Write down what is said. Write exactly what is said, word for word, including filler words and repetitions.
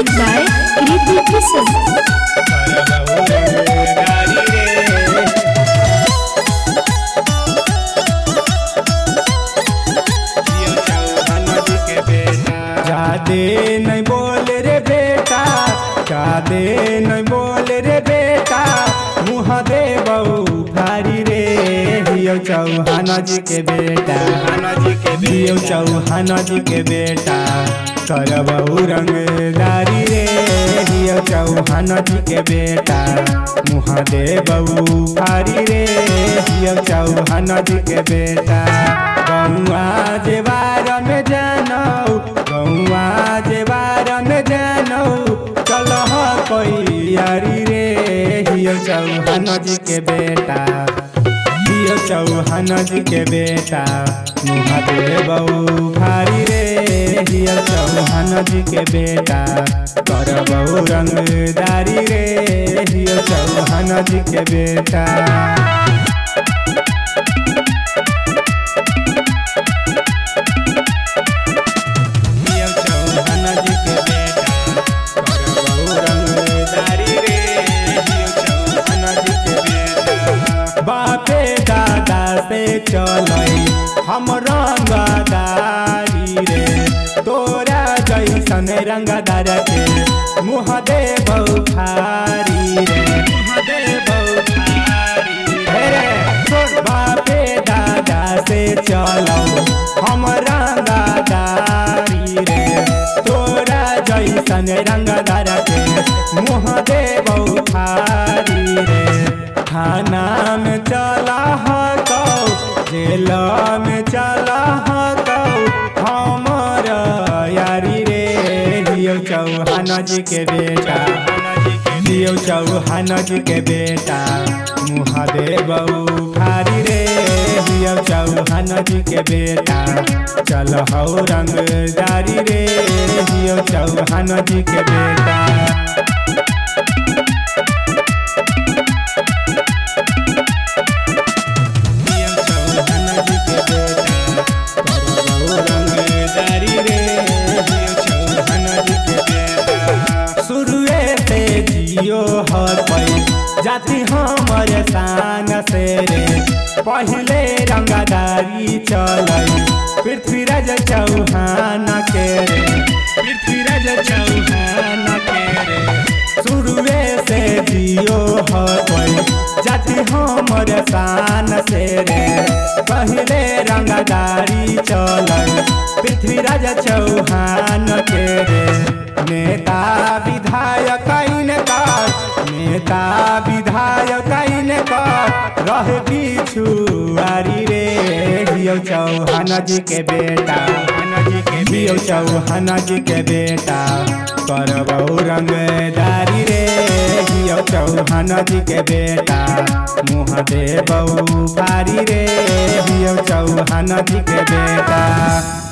Music by Kriti Kisan. जादे नहीं बोल रे बेटा, जादे नहीं बोल रे बेटा, मुँह दे बहू भारी रे। हियो चौहान जी के बेटा, हियो चौहान जी के बेटा, कर बहू रंगदारी रे। हियो चौहान जी के बेटा, मुँह दे बहू भारी रे। हियो चौहान जी के बेटा, गौआ जेवार में जानौ, गौआ जेवार में जानौ, चल कोई यारी रे। हियो चौहान जी के बेटा, हियो चौहान जी के बेटा, मुँह दे बहू भारी रे। हियो चौहान जी के बेटा, कर बहू रंगदारी रे। हियो चौहान जी के बेटा, बापे दादा से चलै हम रंगदारी रे। तोरा जैसन रंगदार के मुँह दे बहू भारी रे, मुँह दे बहू भारी रे। बापे दादा से चलो हम रंगदारी रे। तोरा जैसन रंगदार के मुँह दे बहू भारी रे। थाना में चला हको, जेल में चला हको, हमर यारी रे। हियो चौहान जी के बेटा, हियो चौहान जी के बेटा, मुँह दे बहू भारी रे। हियो चौहान जी के बेटा, चल हौ रंगदारी रे। हियो चौहान जी के बेटा, शुरुए से जियो हर पै जाति हमर शान से रे। पहले रंगदारी चलै पृथ्वीराज चौहान के रे, पृथ्वीराज चौहान के रे। शुरुए से जियो हर पै जाति हमर शान से रे। पहले रंगदारी चलै पृथ्वीराज चौहान के रे। नेता विधायक इनकर, नेता विधायक इनकर रहे पिछुआरी रे। हियो चौहान जी के बेटा, हियो चौहान जी के बेटा, कर बहू रंगदारी रे। हियो चौहान जी के बेटा, मुँह दे बहू भारी रे। हियो चौहान जी के बेटा।